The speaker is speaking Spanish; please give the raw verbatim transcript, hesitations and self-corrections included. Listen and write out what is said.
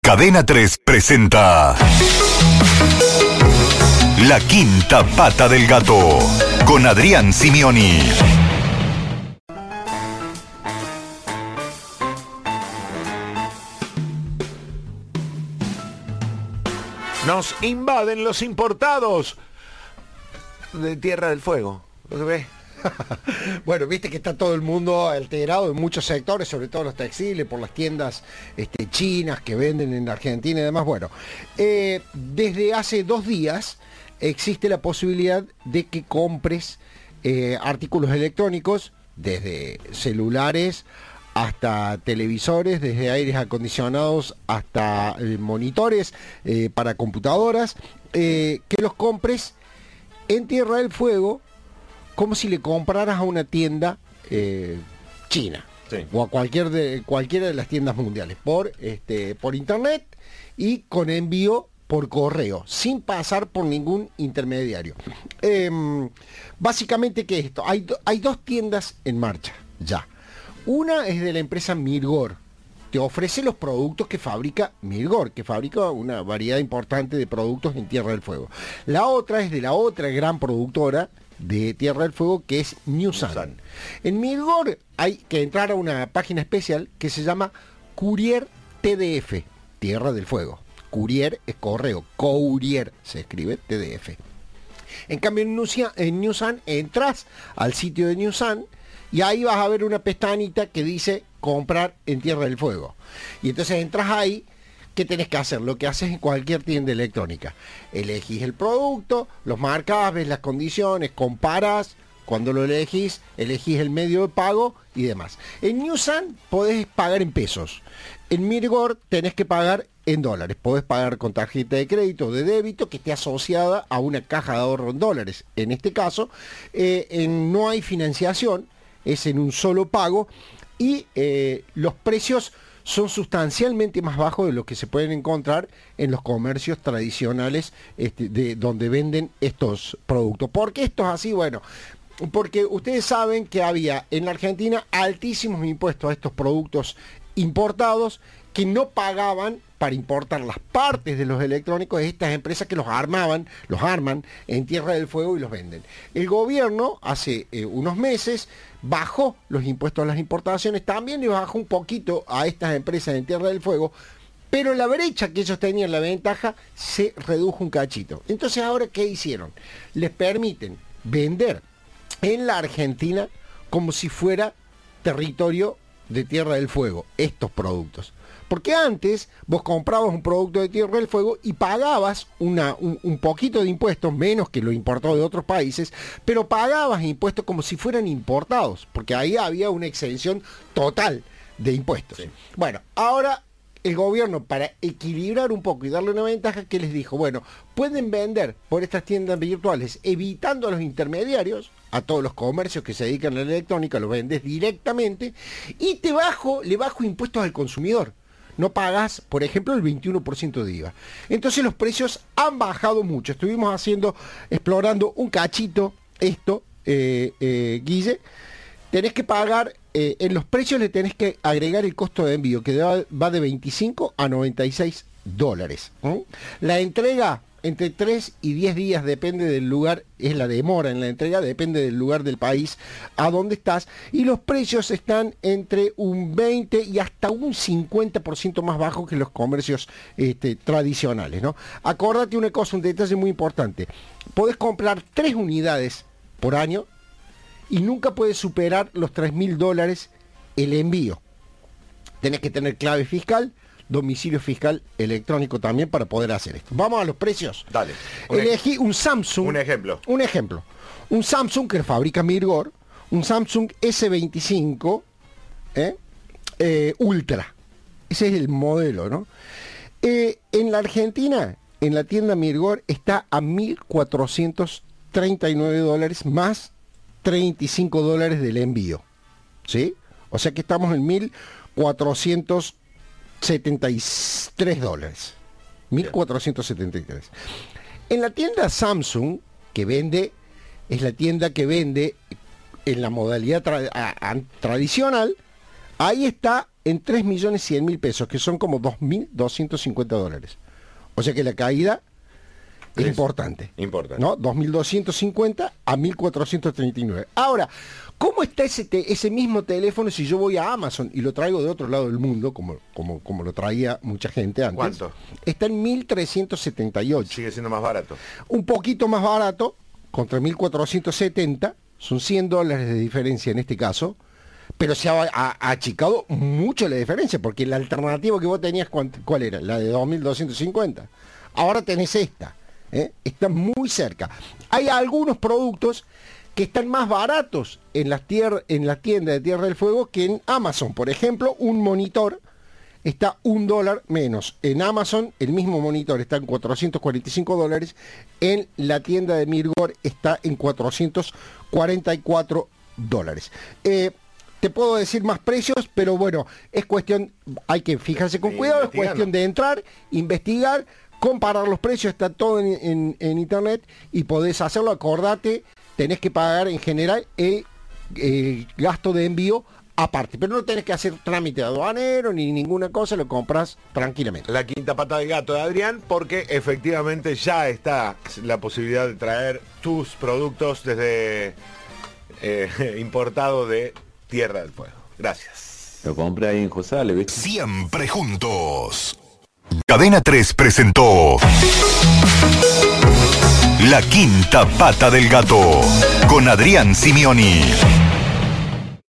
Cadena tres presenta La Quinta Pata del Gato con Adrián Simioni. Nos invaden los importados de Tierra del Fuego. ¿Lo que ves? Bueno, viste que está todo el mundo alterado en muchos sectores, sobre todo los textiles, por las tiendas este, chinas que venden en Argentina y demás. Bueno, eh, desde hace dos días existe la posibilidad de que compres eh, artículos electrónicos, desde celulares hasta televisores, desde aires acondicionados hasta eh, monitores eh, para computadoras, eh, que los compres en Tierra del Fuego, como si le compraras a una tienda eh, china, sí, o a cualquier de, cualquiera de las tiendas mundiales, por, este, por internet y con envío por correo, sin pasar por ningún intermediario. Eh, básicamente, ¿qué es esto? Hay, hay dos tiendas en marcha ya. Una es de la empresa Mirgor. Te ofrece los productos que fabrica Mirgor, que fabrica una variedad importante de productos en Tierra del Fuego. La otra es de la otra gran productora de Tierra del Fuego, que es Newsan. En Mirgor hay que entrar a una página especial que se llama Courier T D F, Tierra del Fuego. Courier es correo, Courier se escribe T D F. En cambio en Newsan entras al sitio de Newsan y ahí vas a ver una pestañita que dice comprar en Tierra del Fuego. Y entonces entras ahí. ¿Qué tenés que hacer? Lo que haces en cualquier tienda electrónica. Elegís el producto, los marcas, ves las condiciones, comparás. Cuando lo elegís, elegís el medio de pago y demás. En Newsan podés pagar en pesos. En Mirgor tenés que pagar en dólares. Podés pagar con tarjeta de crédito o de débito que esté asociada a una caja de ahorro en dólares. En este caso, eh, en, no hay financiación, es en un solo pago y eh, los precios son sustancialmente más bajos de lo que se pueden encontrar en los comercios tradicionales este, de donde venden estos productos. ¿Por qué esto es así? Bueno, porque ustedes saben que había en la Argentina altísimos impuestos a estos productos importados que no pagaban para importar las partes de los electrónicos de estas empresas que los armaban, los arman en Tierra del Fuego y los venden. El gobierno hace eh, unos meses bajó los impuestos a las importaciones, también le bajó un poquito a estas empresas en Tierra del Fuego, pero la brecha que ellos tenían, la ventaja, se redujo un cachito. Entonces, ¿ahora qué hicieron? Les permiten vender en la Argentina como si fuera territorio de Tierra del Fuego estos productos. Porque antes vos comprabas un producto de Tierra del Fuego y pagabas una, un, un poquito de impuestos, menos que lo importado de otros países, pero pagabas impuestos como si fueran importados, porque ahí había una exención total de impuestos. Sí. Bueno, ahora el gobierno, para equilibrar un poco y darle una ventaja, que les dijo, bueno, pueden vender por estas tiendas virtuales, evitando a los intermediarios, a todos los comercios que se dedican a la electrónica, lo vendes directamente, y te bajo, le bajo impuestos al consumidor. No pagas, por ejemplo, el veintiuno por ciento de I V A. Entonces los precios han bajado mucho. Estuvimos haciendo, explorando un cachito esto, eh, eh, Guille. Tenés que pagar, eh, en los precios le tenés que agregar el costo de envío, que va de veinticinco a noventa y seis dólares. ¿eh? La entrega entre tres y diez días, depende del lugar, es la demora en la entrega, depende del lugar del país a donde estás, y los precios están entre un veinte y hasta un cincuenta por ciento más bajo que los comercios este, tradicionales, ¿no? Acordate una cosa, un detalle muy importante, podés comprar tres unidades por año y nunca puedes superar los tres mil dólares el envío. Tenés que tener clave fiscal, domicilio fiscal electrónico también para poder hacer esto. Vamos a los precios. Dale. Un Elegí un Samsung. Un ejemplo. Un ejemplo. Un Samsung que fabrica Mirgor, un Samsung ese veinticinco ¿eh? Eh, Ultra. Ese es el modelo, ¿no? Eh, en la Argentina, en la tienda Mirgor, está a mil cuatrocientos treinta y nueve dólares más treinta y cinco dólares del envío. ¿Sí? O sea que estamos en mil cuatrocientos setenta y tres dólares. mil cuatrocientos setenta y tres. En la tienda Samsung, que vende, es la tienda que vende en la modalidad tra a, a, tradicional, ahí está en tres millones cien mil pesos, que son como dos mil doscientos cincuenta dólares. O sea que la caída es, es importante. Importante. ¿No? dos mil doscientos cincuenta a mil cuatrocientos treinta y nueve. Ahora, ¿cómo está ese, te, ese mismo teléfono si yo voy a Amazon y lo traigo de otro lado del mundo, como, como, como lo traía mucha gente antes? ¿Cuánto? Está en mil trescientos setenta y ocho. Sigue siendo más barato. Un poquito más barato, contra mil cuatrocientos setenta, son cien dólares de diferencia en este caso, pero se ha, ha- ha achicado mucho la diferencia, porque la alternativa que vos tenías, ¿cuál, cuál era? La de dos mil doscientos cincuenta. Ahora tenés esta, ¿eh? Está muy cerca. Hay algunos productos que están más baratos en las, tier- en las tiendas de Tierra del Fuego que en Amazon. Por ejemplo, un monitor está un dólar menos. En Amazon el mismo monitor está en cuatrocientos cuarenta y cinco dólares. En la tienda de Mirgor está en cuatrocientos cuarenta y cuatro dólares. Eh, te puedo decir más precios, pero bueno, es cuestión, hay que fijarse con Sí, cuidado, es investigando. cuestión de entrar, investigar, comparar los precios, está todo en, en- en internet y podés hacerlo. Acordate, tenés que pagar en general el, el gasto de envío aparte, pero no tenés que hacer trámite aduanero ni ninguna cosa, lo compras tranquilamente. La quinta pata del gato de Adrián, porque efectivamente ya está la posibilidad de traer tus productos desde eh, importado de Tierra del Fuego. Gracias. Lo compré ahí en Josale, ¿viste? Siempre juntos. Cadena tres presentó La Quinta Pata del Gato con Adrián Simioni.